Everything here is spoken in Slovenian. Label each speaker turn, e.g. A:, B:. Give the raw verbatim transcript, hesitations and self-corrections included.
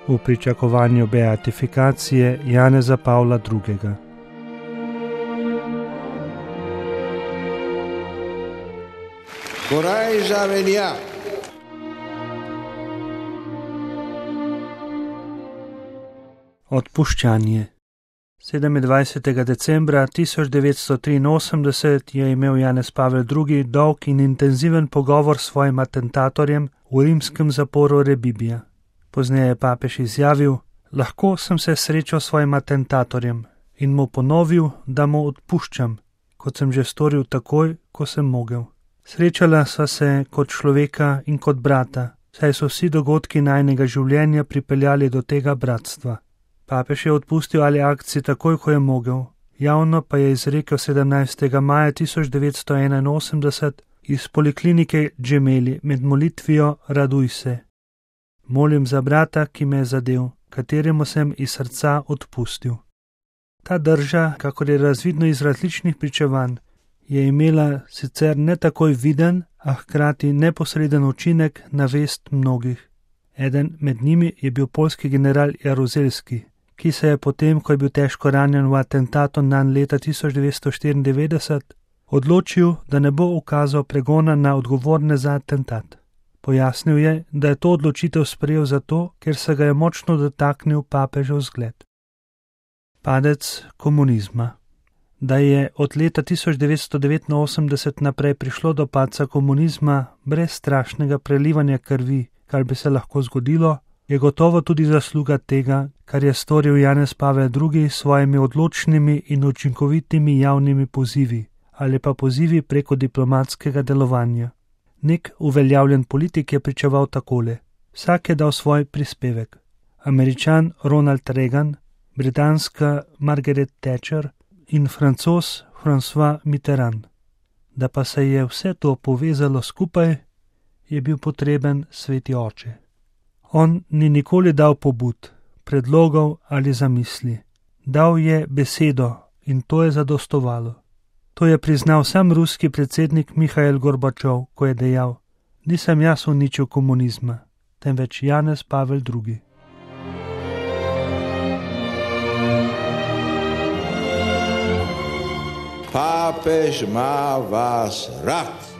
A: v pričakovanju beatifikacije Janeza Pavla drugega.
B: Coraggia venia.
A: Odpuščanje. sedemindvajsetega decembra tisoč devetsto triinosemdeset je imel Janez Pavel drugi. dolg in intenziven pogovor s svojim atentatorjem v rimskem zaporu Rebibbia. Pozneje je papež izjavil: lahko sem se srečal s svojim atentatorjem in mu ponovil, da mu odpuščam, kot sem že storil takoj, ko sem mogel. Srečala sva se kot človeka in kot brata, saj so vsi dogodki najnega življenja pripeljali do tega bratstva. Papež je odpustil ali akciji takoj, ko je mogel, javno pa je izrekel sedemnajstega maja tisoč devetsto enainosemdeset iz poliklinike Gemelli med molitvijo Raduj se. Molim za brata, ki me je zadel, kateremu sem iz srca odpustil. Ta drža, kakor je razvidno iz različnih pričevanj, je imela sicer ne takoj viden, a hkrati neposreden učinek na vest mnogih. Eden med njimi je bil poljski general Jaruzelski, ki se je potem, ko je bil težko ranjen v atentatu nanj leta tisoč devetsto štiriindevetdeset, odločil, da ne bo ukazal pregona na odgovorne za atentat. Pojasnil je, da je to odločitev sprejel zato, ker se ga je močno dotaknil papežev zgled. Padec komunizma. Da je od leta tisoč devetsto devetinosemdeset naprej prišlo do padca komunizma brez strašnega prelivanja krvi, kar bi se lahko zgodilo, je gotovo tudi zasluga tega, kar je storil Janez Pavel drugi s svojimi odločnimi in učinkovitimi javnimi pozivi ali pa pozivi preko diplomatskega delovanja. Nek uveljavljen politik je pričeval takole: vsak je dal svoj prispevek. Američan Ronald Reagan, britanska Margaret Thatcher in Francoz François Mitterrand. Da pa se je vse to povezalo skupaj, je bil potreben Sveti Oče. On ni nikoli dal pobud, predlogov ali zamisli. Dal je besedo in to je zadostovalo. To je priznal sam ruski predsednik Mihail Gorbačov, ko je dejal: nisem jaz uničil komunizma, temveč Janez Pavel drugi.
B: Papež ima vas rad.